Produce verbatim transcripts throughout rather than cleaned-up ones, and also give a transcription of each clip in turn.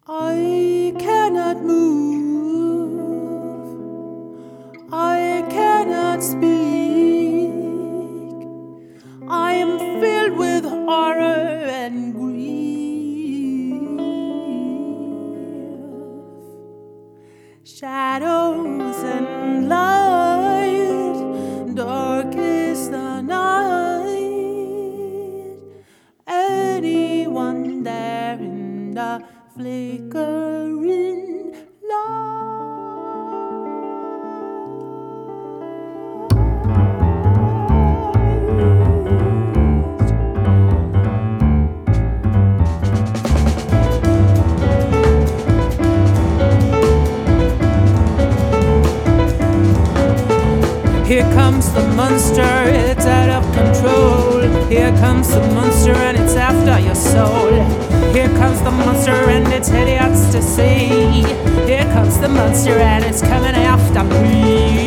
I cannot move, I cannot speak. I am filled with horror and grief. Shadows and light, dark is the night. Anyone there in the flickering light? Here comes the monster, it's out of control. Here comes the monster and it's after your soul. Here comes the monster and it's hideous to see. Here comes the monster and it's coming after me.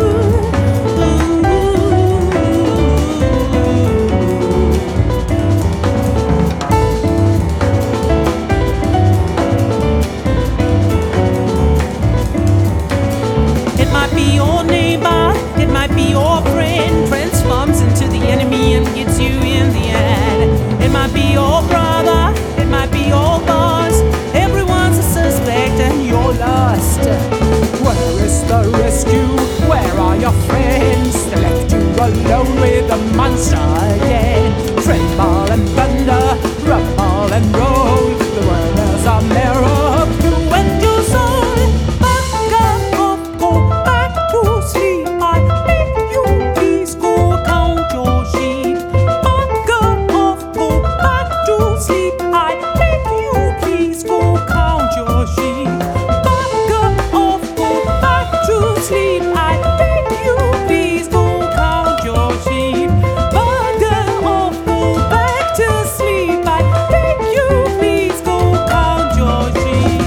It might be your neighbor, it might be your friend, transforms into the enemy and gets you in the end. It might be your brother, it might be your boss. Everyone's a suspect and you're lost. Where is the rescue? Where are your friends? They left you alone with the monster again. Tremble and thunder, rumble and roll. The world is a mirror of you and your soul. Back up, go back to sleep. I beg you, please go count your sheep. Back up, go back to sleep. I beg you, please go count your sheep. Back up, go back to sleep. I beg you, please go count your sheep. Back up, go back to sleep. I beg you, please go count your sheep.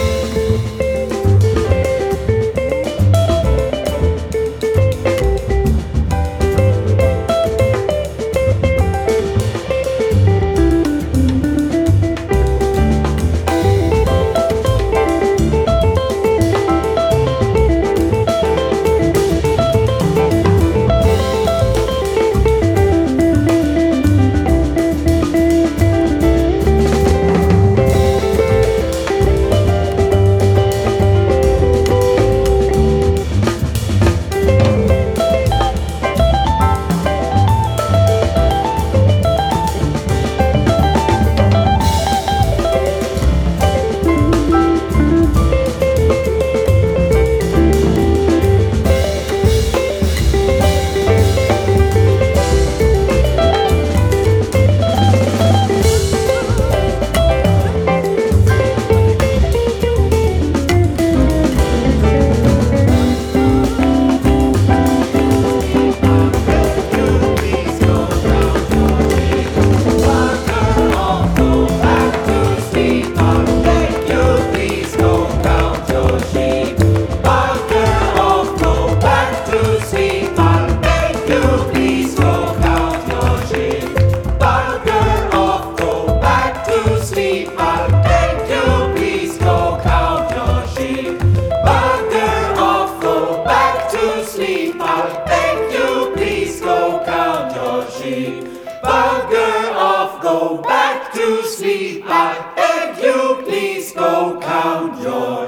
Bugger off, go back to sleep. I beg you, please go count your